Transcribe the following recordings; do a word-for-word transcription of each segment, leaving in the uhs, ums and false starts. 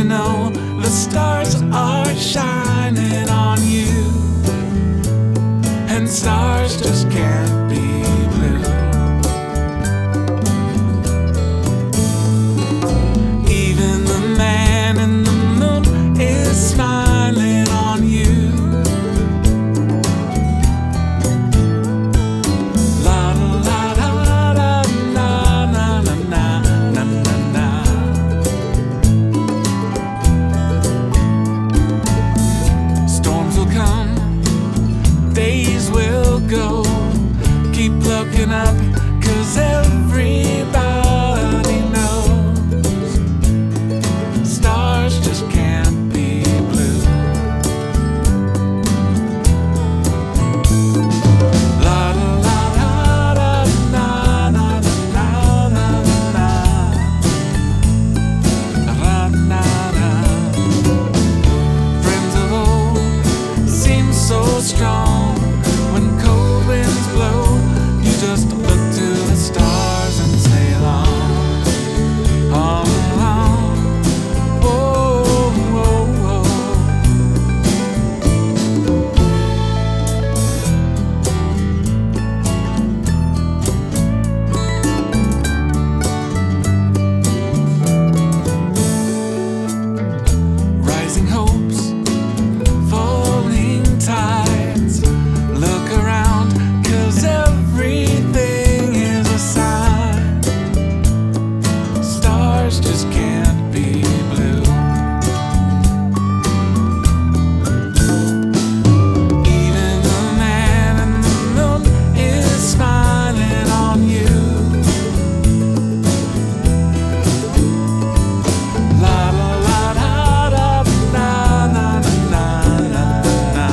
you know the stars are shining on you? And stars just can't be blue. Even the man in the moon is smiling on you. La la la la la na na na na na na. Storms will come, days will go. Keep looking up, 'cause everybody knows stars just can't be blue. La la la la la na na na na na na na na. Friends of old seem so strong. When cold winds blow, you just look to the stars and sail on, on, on. Whoa, whoa, whoa. Rising hopes, falling tides. Look around, 'cause everything is a sign. Stars just can't be blue. Even the man in the moon is smiling on you. La la la la la na na na na na.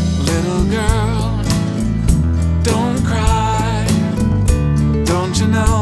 Little girl, don't cry. Don't you know